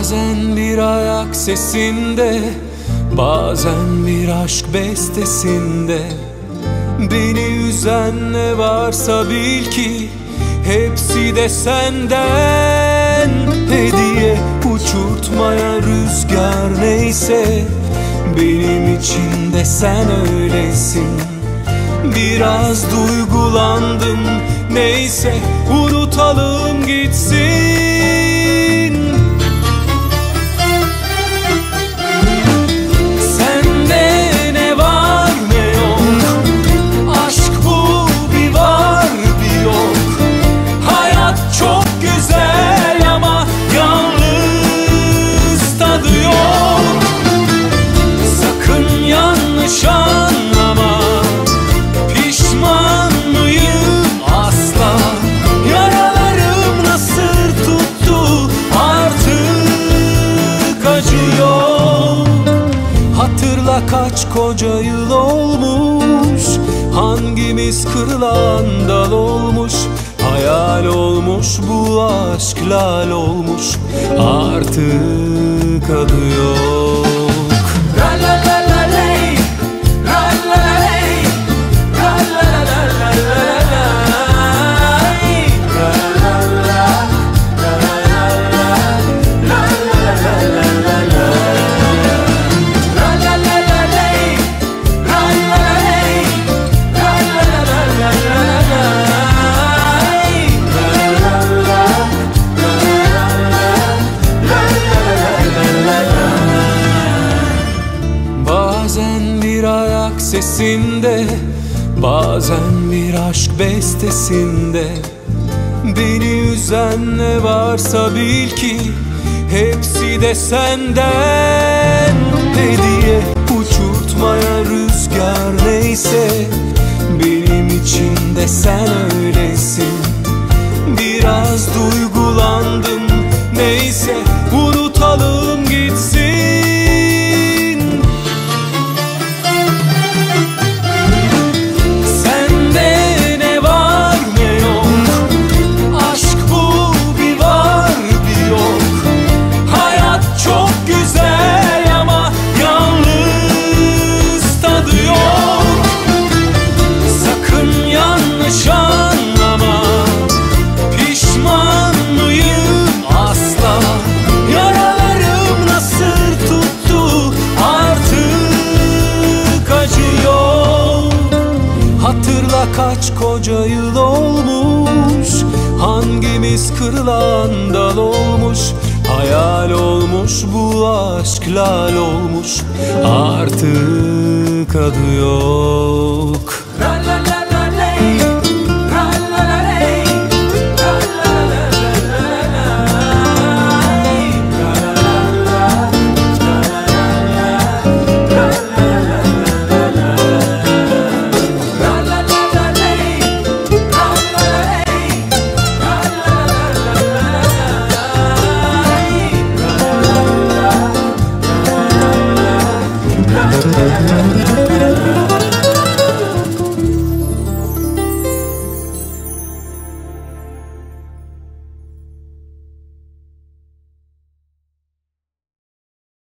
Bazen bir ayak sesinde, bazen bir aşk bestesinde. Beni üzen ne varsa bil ki hepsi de senden. Hediye uçurtmaya rüzgar neyse, benim için de sen öylesin. Biraz duygulandım, neyse unutalım gitsin. Sende ne var ne yok, aşk bu bir var bir yok. Hayat çok güzel ama yalnız tadı yok. Sakın yanlış anlama, pişman mıyım asla. Yaralarım nasır tuttu, artık acıyor. Hatırla kaç koca yıl olmuş, hangimiz kırılan dal olmuş. Hayal olmuş bu aşk, lal olmuş, artık adı yok. La la la la ley, la la la ley, la la la la la la, la la la la la la la la la. La la la la ley, la la la ley, la la la la la la. Bazen bir ayak sesinde, bazen bir aşk bestesinde. Beni üzen ne varsa bil ki hepsi de senden. Hediye uçurtmaya rüzgar neyse, benim için de sen öylesin. Biraz duygulandım, neyse unutalım gitsin. Kaç koca yıl olmuş, hangimiz kırılan dal olmuş. Hayal olmuş bu aşk, lal olmuş, artık adı yok.